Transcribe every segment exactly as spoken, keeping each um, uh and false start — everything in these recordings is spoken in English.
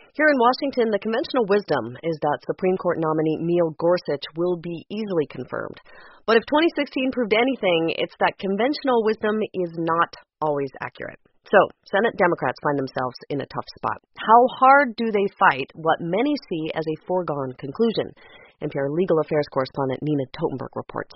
Here in Washington, the conventional wisdom is that Supreme Court nominee Neil Gorsuch will be easily confirmed. But if twenty sixteen proved anything, it's that conventional wisdom is not always accurate. So, Senate Democrats find themselves in a tough spot. How hard do they fight what many see as a foregone conclusion? N P R legal affairs correspondent Nina Totenberg reports.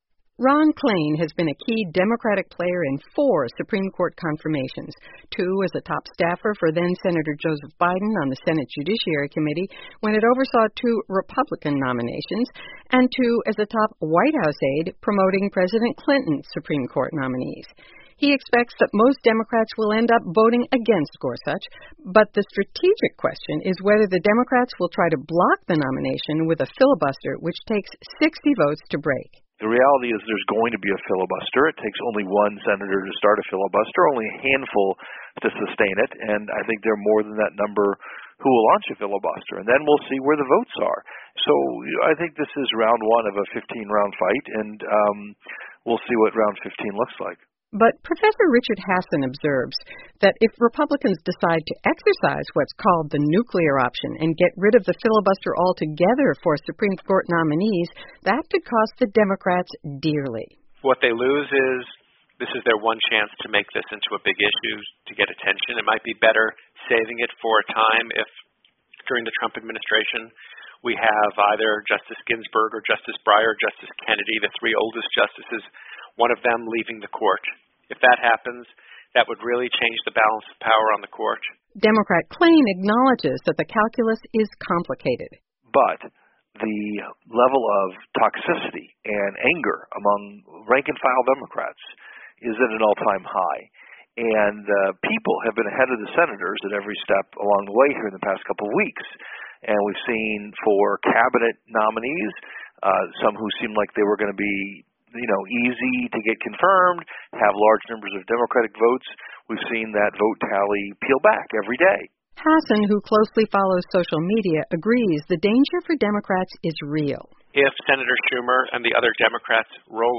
Ron Klain has been a key Democratic player in four Supreme Court confirmations, two as a top staffer for then-Senator Joseph Biden on the Senate Judiciary Committee when it oversaw two Republican nominations, and two as a top White House aide promoting President Clinton's Supreme Court nominees. He expects that most Democrats will end up voting against Gorsuch, but the strategic question is whether the Democrats will try to block the nomination with a filibuster, which takes sixty votes to break. The reality is there's going to be a filibuster. It takes only one senator to start a filibuster, only a handful to sustain it, and I think there are more than that number who will launch a filibuster, and then we'll see where the votes are. So I think this is round one of a fifteen-round fight, and um, we'll see what round fifteen looks like. But Professor Richard Hasson observes that if Republicans decide to exercise what's called the nuclear option and get rid of the filibuster altogether for Supreme Court nominees, that could cost the Democrats dearly. What they lose is this is their one chance to make this into a big issue to get attention. It might be better saving it for a time if during the Trump administration we have either Justice Ginsburg or Justice Breyer or Justice Kennedy, the three oldest justices, one of them leaving the court. If that happens, that would really change the balance of power on the court. Democrat Klain acknowledges that the calculus is complicated. But the level of toxicity and anger among rank-and-file Democrats is at an all-time high. And uh, people have been ahead of the senators at every step along the way here in the past couple of weeks. And we've seen for cabinet nominees, uh, some who seemed like they were going to be you know, easy to get confirmed, have large numbers of Democratic votes. We've seen that vote tally peel back every day. Hasson, who closely follows social media, agrees the danger for Democrats is real. If Senator Schumer and the other Democrats roll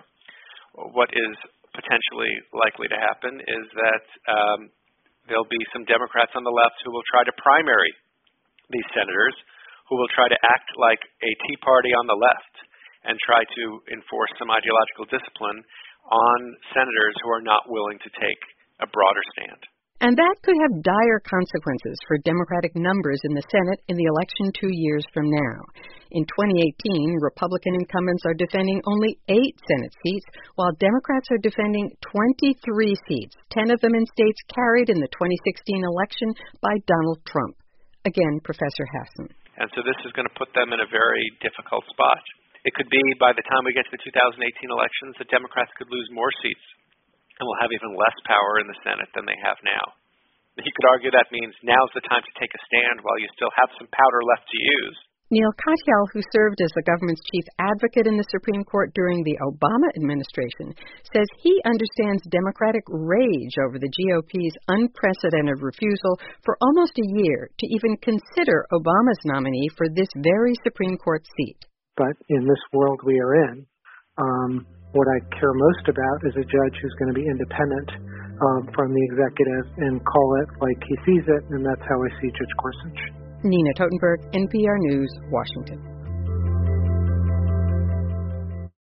over, what is potentially likely to happen is that um, there'll be some Democrats on the left who will try to primary these senators, who will try to act like a Tea Party on the left and try to enforce some ideological discipline on senators who are not willing to take a broader stand. And that could have dire consequences for Democratic numbers in the Senate in the election two years from now. In twenty eighteen, Republican incumbents are defending only eight Senate seats, while Democrats are defending twenty-three seats, ten of them in states carried in the twenty sixteen election by Donald Trump. Again, Professor Hasson. And so this is going to put them in a very difficult spot. It could be by the time we get to the two thousand eighteen elections that Democrats could lose more seats and will have even less power in the Senate than they have now. You could argue that means now's the time to take a stand while you still have some powder left to use. Neil Katyal, who served as the government's chief advocate in the Supreme Court during the Obama administration, says he understands Democratic rage over the G O P's unprecedented refusal for almost a year to even consider Obama's nominee for this very Supreme Court seat. But in this world we are in, um, what I care most about is a judge who's going to be independent um, from the executive and call it like he sees it, and that's how I see Judge Gorsuch. Nina Totenberg, N P R News, Washington.